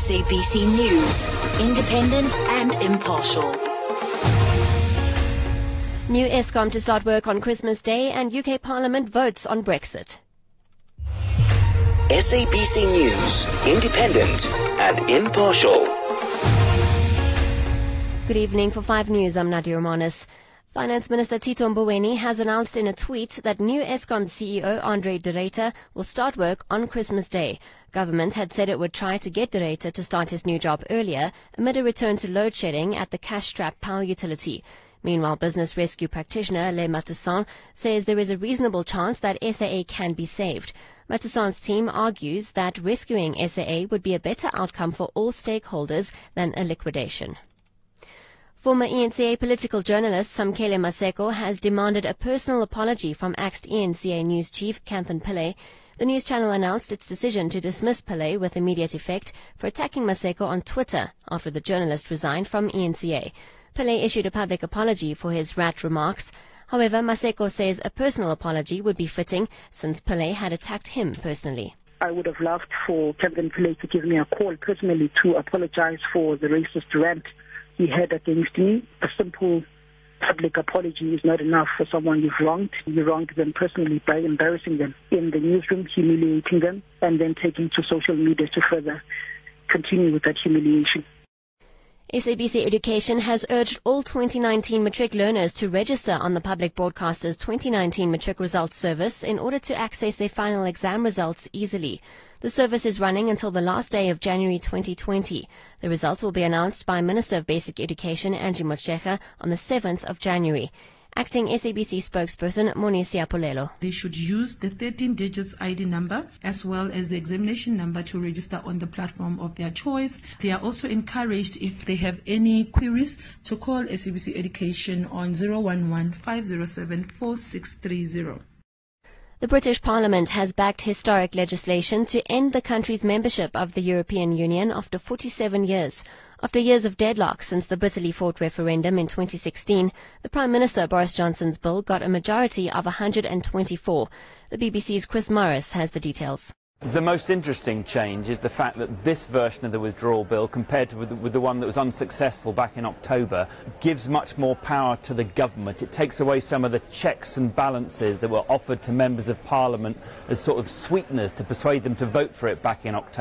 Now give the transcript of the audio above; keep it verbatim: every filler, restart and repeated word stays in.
S A B C News, independent and impartial. New Eskom to start work on Christmas Day, and U K Parliament votes on Brexit. S A B C News, independent and impartial. Good evening. For five News, I'm Nadia Romanis. Finance Minister Tito Mboweni has announced in a tweet that new Eskom C E O Andre de Ruyter will start work on Christmas Day. Government had said it would try to get de Ruyter to start his new job earlier amid a return to load shedding at the cash-strapped power utility. Meanwhile, business rescue practitioner Le Matussan says there is a reasonable chance that S A A can be saved. Matussan's team argues that rescuing S A A would be a better outcome for all stakeholders than a liquidation. Former E N C A political journalist Samkele Maseko has demanded a personal apology from axed E N C A news chief Kanthan Pillay. The news channel announced its decision to dismiss Pillay with immediate effect for attacking Maseko on Twitter after the journalist resigned from E N C A. Pillay issued a public apology for his rat remarks. However, Maseko says a personal apology would be fitting since Pillay had attacked him personally. I would have loved for Kanthan Pillay to give me a call personally to apologize for the racist rant he had against me. A simple public apology is not enough for someone you've wronged. You wronged them personally by embarrassing them in the newsroom, humiliating them, and then taking to social media to further continue with that humiliation. S A B C Education has urged all twenty nineteen matric learners to register on the public broadcaster's twenty nineteen matric results service in order to access their final exam results easily. The service is running until the last day of January twenty twenty. The results will be announced by Minister of Basic Education Angie Motshekga on the seventh of January. Acting S A B C spokesperson Monisi Apolelo. They should use the thirteen digits I D number as well as the examination number to register on the platform of their choice. They are also encouraged, if they have any queries, to call S A B C Education on zero one one, five zero seven, four six three zero. The British Parliament has backed historic legislation to end the country's membership of the European Union after forty-seven years. After years of deadlock since the bitterly fought referendum in twenty sixteen, the Prime Minister Boris Johnson's bill got a majority of one hundred twenty-four. The B B C's Chris Morris has the details. The most interesting change is the fact that this version of the withdrawal bill, compared to with the, with the one that was unsuccessful back in October, gives much more power to the government. It takes away some of the checks and balances that were offered to members of Parliament as sort of sweeteners to persuade them to vote for it back in October.